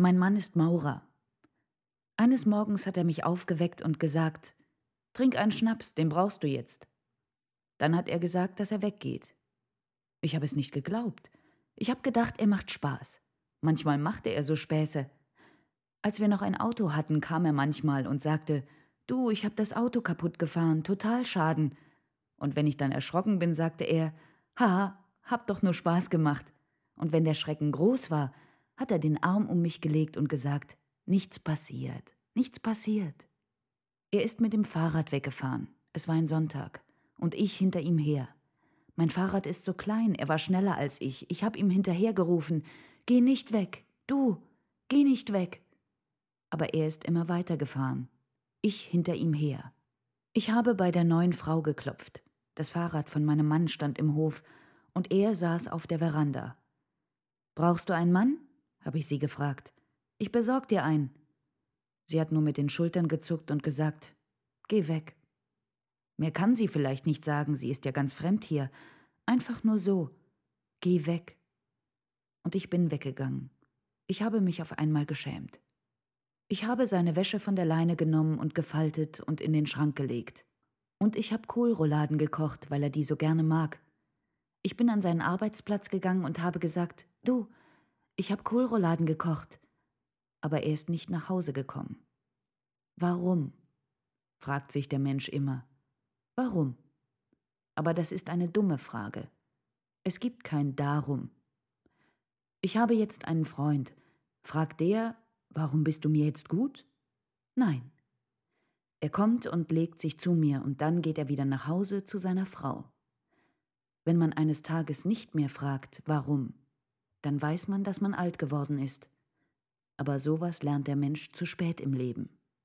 Mein Mann ist Maurer. Eines Morgens hat er mich aufgeweckt und gesagt: »Trink einen Schnaps, den brauchst du jetzt.« Dann hat er gesagt, dass er weggeht. Ich habe es nicht geglaubt. Ich habe gedacht, er macht Spaß. Manchmal machte er so Späße. Als wir noch ein Auto hatten, kam er manchmal und sagte: »Du, ich habe das Auto kaputt gefahren, total Schaden.« Und wenn ich dann erschrocken bin, sagte er: »Haha, hab doch nur Spaß gemacht.« Und wenn der Schrecken groß war, hat er den Arm um mich gelegt und gesagt: »Nichts passiert, nichts passiert.« Er ist mit dem Fahrrad weggefahren. Es war ein Sonntag. Und ich hinter ihm her. Mein Fahrrad ist so klein, er war schneller als ich. Ich habe ihm hinterhergerufen: »Geh nicht weg, du, geh nicht weg.« Aber er ist immer weitergefahren. Ich hinter ihm her. Ich habe bei der neuen Frau geklopft. Das Fahrrad von meinem Mann stand im Hof und er saß auf der Veranda. »Brauchst du einen Mann?« habe ich sie gefragt. »Ich besorg dir einen.« Sie hat nur mit den Schultern gezuckt und gesagt: »Geh weg.« Mehr kann sie vielleicht nicht sagen, sie ist ja ganz fremd hier. Einfach nur so: »Geh weg.« Und ich bin weggegangen. Ich habe mich auf einmal geschämt. Ich habe seine Wäsche von der Leine genommen und gefaltet und in den Schrank gelegt. Und ich habe Kohlrouladen gekocht, weil er die so gerne mag. Ich bin an seinen Arbeitsplatz gegangen und habe gesagt: »Du, ich habe Kohlrouladen gekocht.« Aber er ist nicht nach Hause gekommen. Warum? Fragt sich der Mensch immer. Warum? Aber das ist eine dumme Frage. Es gibt kein Darum. Ich habe jetzt einen Freund. Fragt der: »Warum bist du mir jetzt gut?« Nein. Er kommt und legt sich zu mir und dann geht er wieder nach Hause zu seiner Frau. Wenn man eines Tages nicht mehr fragt, warum, dann weiß man, dass man alt geworden ist. Aber sowas lernt der Mensch zu spät im Leben.